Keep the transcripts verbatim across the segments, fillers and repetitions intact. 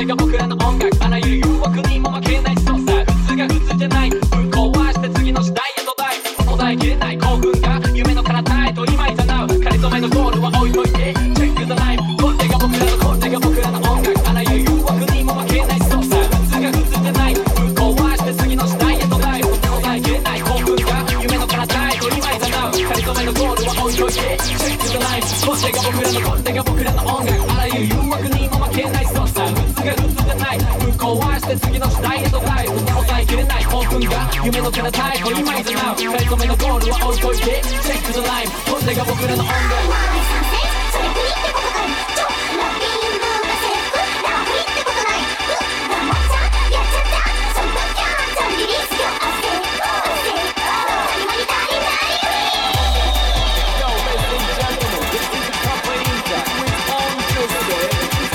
が僕らの音楽、あらゆる誘惑にも負けない操作。普通が普通じゃない、ぶっ壊して次の時代へと大抑えきれない興奮が夢の彼方へと今いざなう。仮初めのゴールは置いといて、チェックザライブ。これが僕らのこれが僕らの音楽、あらゆる誘惑にも負けない操作。普通が普通じゃない、ぶっ壊して次の時代へと大抑えきれない興奮が夢の彼方へと今いざなう。仮初めのゴールは置いといて、チェックザライブ。これが僕らのこれが僕らの音楽、あらゆる誘惑にも負けない操作。普通が普通じゃない、ぶっ壊して次の時代へと大抑えきれない興奮が夢の彼方へと今いざなう。仮初めのゴールは置いといて、チェックザライブ。これが僕らの音楽。 それフリってことかい。ちょラッピングが制服ラフリってことない。うっ頑張っちゃやっちゃったそんなキャーザリリース今日あせあせありまりたいない。 Yo, ladies and gentlemen, this is the company that with on Tuesday.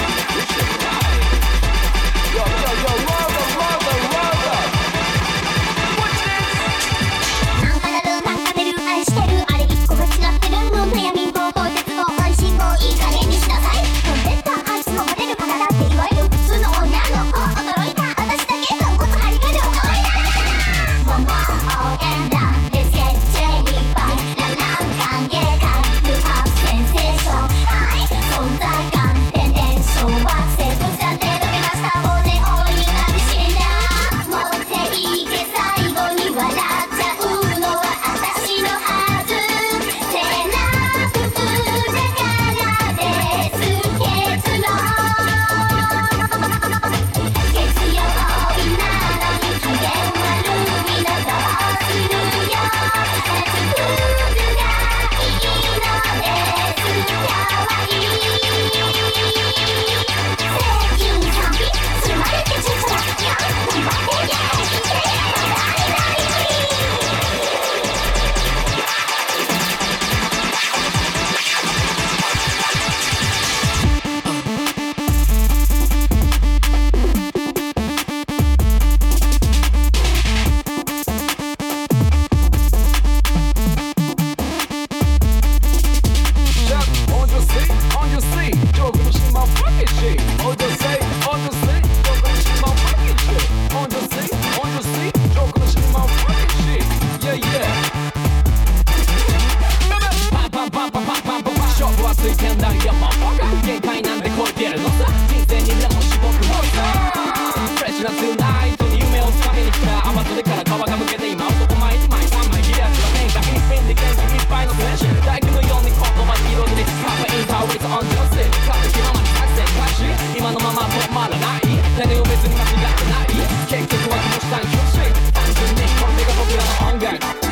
Yo, yo, yo, roll up, roll up, roll up. What's this? なんかなるなんか出る愛してるあれ一個が違ってるの悩みも法鉄の配信をいい加減にしなさい。コンテンツは愛想も出るからだっていわゆる普通の女の子驚いた私だけのこと張りがる驚いた。もも応援だレスケッチェいっぱいラブラン歓迎会ルパンセンセーションはい存在感天然小惑星として手どけました骨をになる死んだ持っていけ最後に笑っちゃうのは私のはずせなくふだからです結論月曜日なのに機嫌悪いのどうするよ夏服がいいのですかわいい全員賛美するまでってちっちゃな頑張ってやってきてないない Jump on your seat, on your seat. Yo, gonna see my fucking shit. On your seat, on your seat. Yo, gonna see my fucking shit. On your seat, on your seat. Yo, gonna see my fucking shit. Yeah, yeah. パンパンパンパンパンパンパンパン勝負はついてんだよ、もう限界なんで超えてるのさ。人生にレモン絞るのさ。フレッシュなトゥーナイトに夢をつかみに来た雨袖から皮がむけて今男前に枚さん枚切れ味は変化インスピンで元気いっぱいの選手大工のように言葉広げてカフェインタオルとオンジョース勝手気ままに作戦開始今のまま止まらない誰を別に間違ってない結局はどうしたんよし単純にこれが僕らの音楽